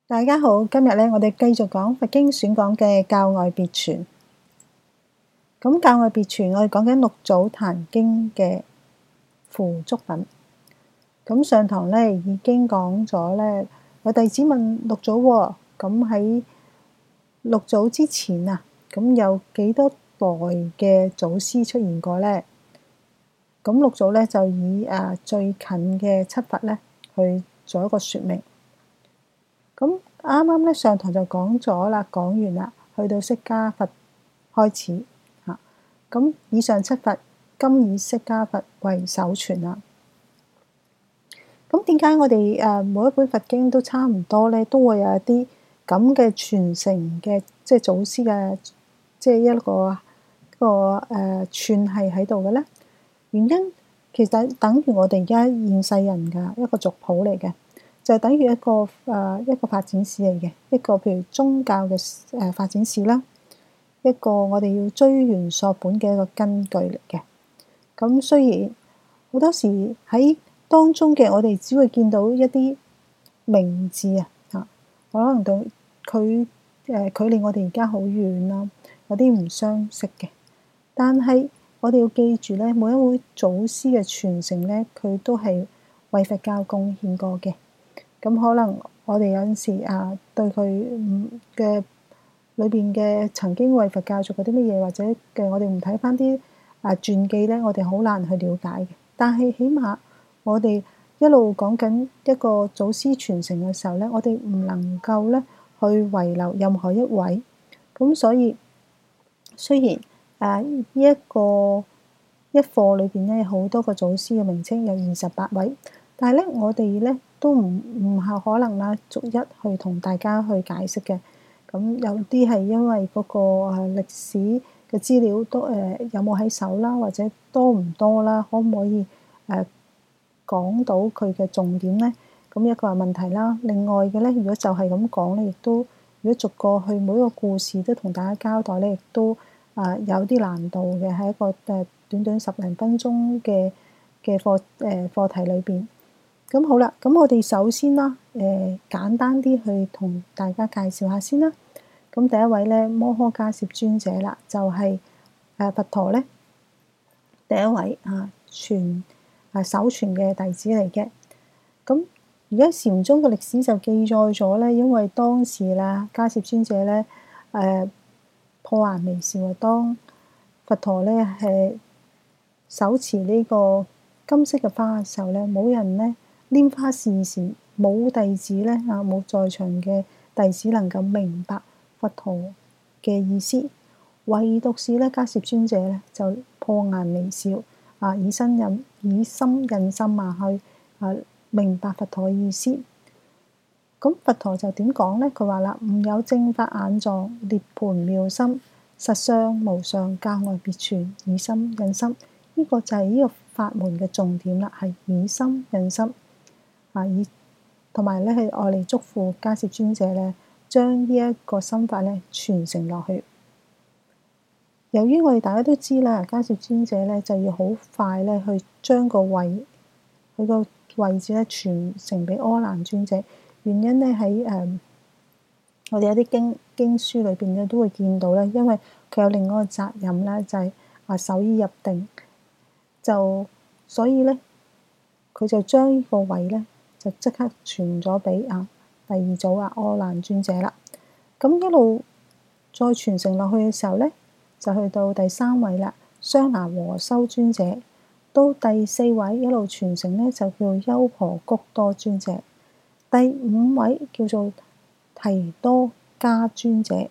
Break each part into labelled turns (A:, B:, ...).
A: 大家好，今日咧我哋繼續講佛經選講嘅教外別傳。咁教外別傳，我哋講緊六祖壇經嘅付囑品。咁上堂咧已經講咗咧，有弟子問六祖喎，咁喺六祖之前啊，咁有幾多代嘅祖師出現過咧？咁六祖咧就以最近嘅七佛咧去做一個説明。咁啱啱咧上堂就講咗啦，講完啦，去到釋迦佛開始嚇。咁以上七佛今以釋迦佛為首傳啦。咁點解我哋每一本佛經都差唔多咧，都會有一啲咁嘅傳承嘅，即係祖師嘅，即係一個串係喺度嘅咧？原因其實等於我哋而家現世人嘅一個族譜嚟嘅。就係等於一個發展史嚟嘅，一個譬如宗教嘅發展史啦，一個我哋要追源溯本嘅一個根據嚟嘅。咁雖然好多時喺當中嘅我哋只會見到一啲名字可能到佢距離我哋而家好遠啦，有啲唔相識嘅。但係我哋要記住咧，每一位祖師嘅傳承咧，佢都係為佛教貢獻過嘅。咁可能我哋有陣時對佢嘅裏邊嘅曾經為佛教做過啲乜嘢，或者嘅我哋唔睇翻啲傳記咧，我哋好難去了解嘅。但係起碼我哋一路講緊一個祖師傳承嘅時候咧，我哋唔能夠咧去遺留任何一位。咁所以雖然呢一課裏邊咧有好多個祖師嘅名稱，有28位，但係咧我哋咧都唔係可能啦，逐一去同大家去解釋嘅。咁有啲係因為嗰個歷史嘅資料都有冇喺手啦，或者多唔多啦，可唔可以講到佢嘅重點咧？咁一個係問題啦。另外嘅咧，如果就係咁講咧，亦都如果逐個去每一個故事都同大家交代咧，亦都有啲難度嘅，喺一個短短10零分鐘嘅課題裏邊。咁好啦，咁我哋首先啦，簡單啲去同大家介紹下先啦。咁第一位咧，摩訶迦葉尊者啦，就係佛陀咧第一位首傳嘅弟子嚟嘅。咁而家禪宗嘅歷史就記載咗咧，因為當時啦，迦葉尊者咧破顏微笑啊，當佛陀咧係手持呢個金色嘅花嘅時候咧，冇人咧拈花示禪，冇弟子咧冇在場嘅弟子能夠明白佛陀嘅意思，唯獨是咧迦葉尊者咧就破顏微笑以心印心去明白佛陀嘅意思。咁佛陀就點講咧？佢話啦：吾有正法眼藏，涅槃妙心，實相無上，教外別傳，以心印心。呢個就係呢個法門嘅重點啦，係以心印心同埋咧係愛嚟祝福迦葉尊者咧，將呢一個心法咧傳承落去。由於我哋大家都知啦，迦葉尊者咧就要好快咧去將佢個位置咧傳承俾阿難尊者。原因咧喺我哋有啲經書裏邊咧都會見到咧，因為佢有另外一個責任咧，就係守依入定，所以咧佢就將呢個位咧就即刻傳咗俾第二組阿難尊者啦。咁一路再傳承落去嘅時候咧，就去到第3位啦，商拿和修尊者。到第4位一路傳承咧，就叫優婆谷多尊者。第5位叫做提多迦尊者。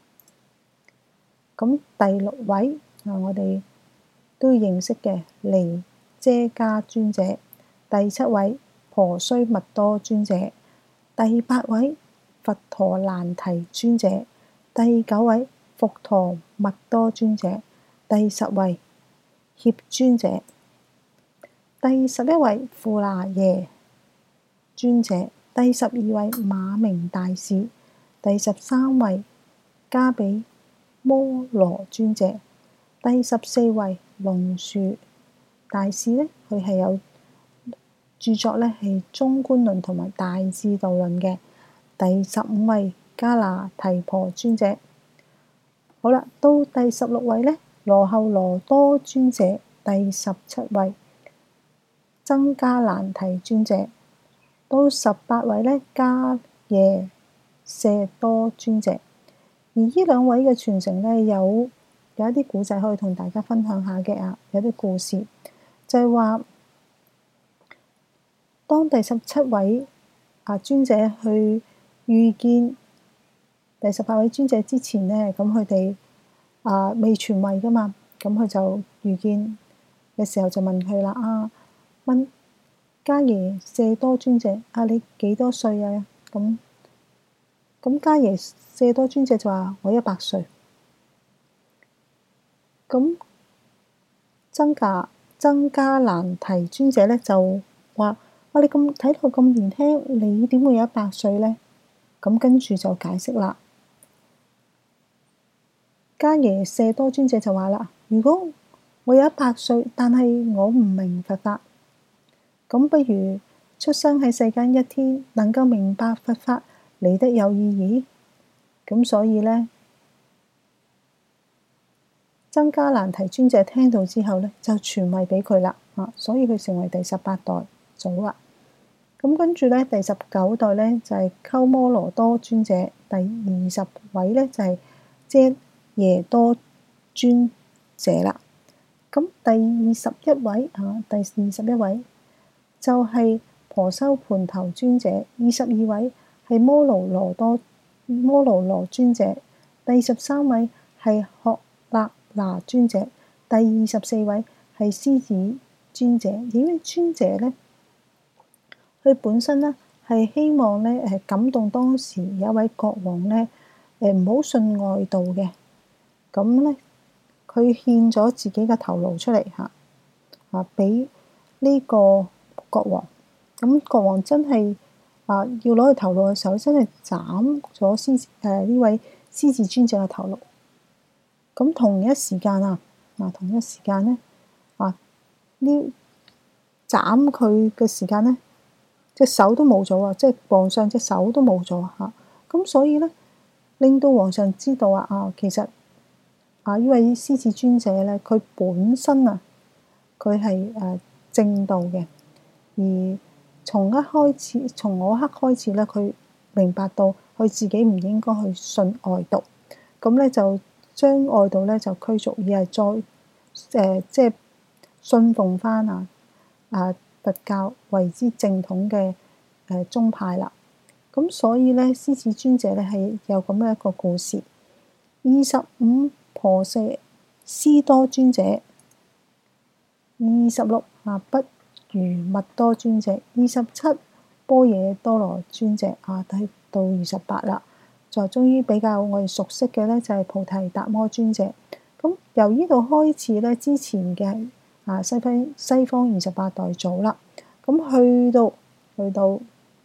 A: 咁第6位我哋都要認識嘅尼遮迦尊者。第7位婆須密多尊者。第8位佛陀難提尊者。第9位伏陀密多尊者。第10位怯尊者。第11位富那耶尊者。第12位馬鳴大士。第13位加比摩羅尊者。第14位龍樹大士咧，佢係有著作咧係《中觀論》同埋《大智度論》嘅。 第15位迦那提婆尊者。好啦，到第16位呢，羅睺羅多尊者。第17位僧伽難提尊者。到18位呢，迦耶舍多尊者。而呢兩位嘅傳承呢，有一啲古仔可以同大家分享下嘅啊，有啲故事就係話，當第17位尊者去遇見第18位尊者之前呢，咁佢哋未傳位噶嘛，咁佢就遇見嘅時候就問佢啦，問迦耶舍多尊者，你幾多歲啊？咁迦耶舍多尊者就話我100歲。咁僧伽難提尊者咧就話：你咁睇到咁年輕，你點會有100歲呢？咁跟住就解釋啦。迦耶舍多尊者就話啦：如果我有100歲，但係我唔明佛法，咁不如出生喺世間一天，能夠明白佛法，嚟得有意義。咁所以呢，僧伽難提尊者聽到之後呢，就傳位俾佢啦，所以佢成為第18代祖啦。咁跟住呢，第19代呢，就係鳩摩羅多尊者，第20位呢，就係遮耶多尊者啦。咁第21位就係婆修盤頭尊者，22位係摩盧羅尊者，第13位係學勒那尊者，第24位係獅子尊者。而呢尊者呢，佢本身呢係希望呢感動當時有一位國王呢唔好信外道嘅，咁呢，佢獻咗自己嘅頭顱出嚟俾呢個國王。咁國王真係要攞佢頭顱嘅時候，真係斬咗呢位獅子尊者嘅頭顱。咁同一時間呢，斬佢嘅時間呢，隻手都冇咗啊！即係皇上隻手都冇咗嚇。咁所以呢，令到皇上知道其實呢位獅子尊者呢，佢本身佢係正道嘅，而從嗰刻開始呢，佢明白到佢自己唔應該去信外道，咁呢，就將外道呢就驅逐，而係再即係信奉翻佛教為之正統嘅宗派啦。咁所以呢，獅子尊者呢係有咁樣一個故事。25婆舍斯多尊者，26不如蜜多尊者，27般若多羅尊者到28啦。就終於比較我哋熟悉嘅呢，就係菩提達摩尊者。咁由呢度開始呢，之前嘅西方28代祖啦。咁去到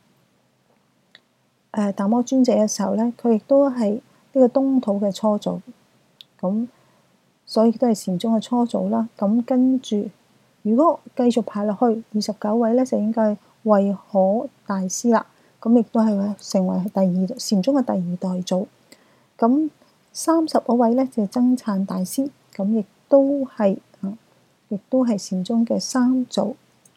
A: 達摩尊者嘅時候呢，佢亦都係呢個東土嘅初祖。咁所以都係禪宗嘅初祖啦。咁跟住，如果繼續排落去，29位呢，就應該係慧可大師啦。咁亦都係成為禪宗嘅第2代祖。咁30嗰位呢，就係僧璨大師，咁亦都係禪宗嘅3祖。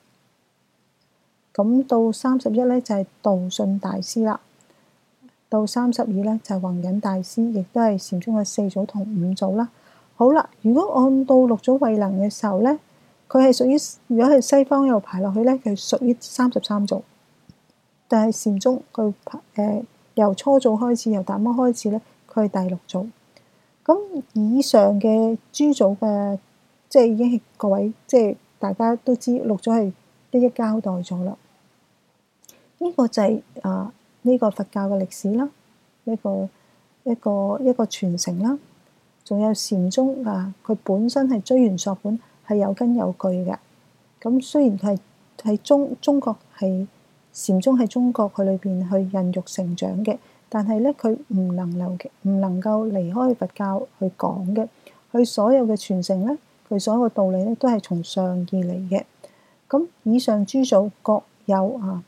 A: 咁到31呢，就係道信大師啦。到32呢，就係弘忍大師，亦都係禪宗嘅4祖同5祖啦。好啦，如果按到六祖慧能嘅時候呢，佢係屬於，如果係西方又排落去呢，佢屬於33祖。但係禪宗佢由初祖開始，由達摩開始呢，佢係第6祖。咁以上嘅諸祖嘅，即係已經係各位，即係大家都知六祖係一一交代咗啦。呢個就係呢個佛教嘅歷史啦，一個傳承啦。仲有禪宗佢本身係追源溯本，係有根有據嘅。咁雖然佢係中國係禪宗喺中國佢裏邊去孕育成長嘅，但係咧佢唔能夠離開佛教去講嘅。佢所有嘅傳承咧，佢所有嘅道理咧，都係從上而嚟嘅。咁以上諸祖各有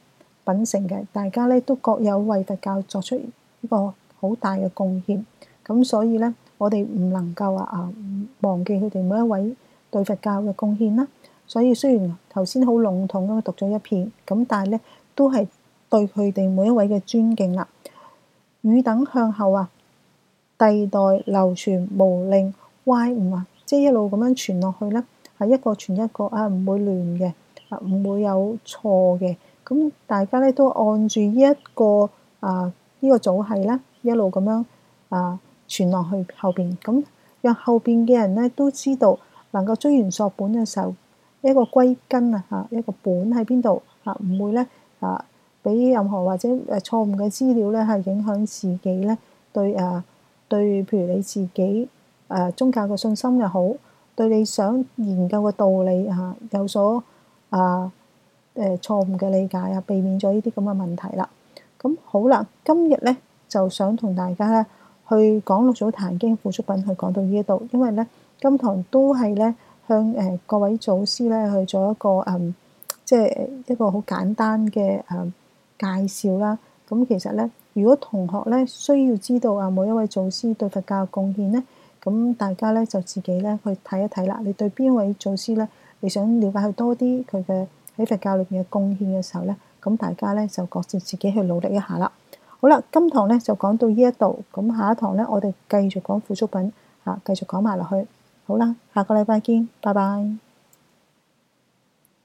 A: 品成嘅，大家咧都各有為佛教作出一個好大嘅貢獻。咁所以咧，我哋唔能夠忘記佢哋每一位對佛教嘅貢獻啦。所以雖然頭先好籠統咁讀咗一遍，咁但係咧都係對佢哋每一位嘅尊敬啦。汝等向後世代流傳無令歪誤即係一路咁樣傳落去咧，係一個傳一個唔會亂嘅，唔會有錯嘅。咁大家咧都按住呢一個呢個組系咧，一路咁樣傳落去後邊，咁讓後邊嘅人咧都知道能夠追源溯本嘅時候，一個歸根一個本喺邊度唔會咧俾任何或者錯誤嘅資料咧係影響自己咧對譬如你自己宗教嘅信心又好，對你想研究嘅道理有所錯誤嘅理解避免咗呢啲咁嘅問題啦。咁好啦，今日咧就想同大家咧去講六祖壇經附囑品，去講到呢一度，因為咧今堂都係咧向各位祖師咧去做一個即係一個好簡單嘅介紹啦。咁其實咧，如果同學咧需要知道每一位祖師對佛教嘅貢獻咧，咁大家咧就自己咧去睇一睇啦。你對邊一位祖師咧，你想了解佢多啲佢嘅喺佛教裏邊嘅貢獻嘅時候咧，咁大家咧就各自自己去努力一下啦。好啦，今堂咧就講到呢一度，咁下一堂咧我哋繼續講附囑品繼續講埋落去。好啦，下個禮拜見，拜拜。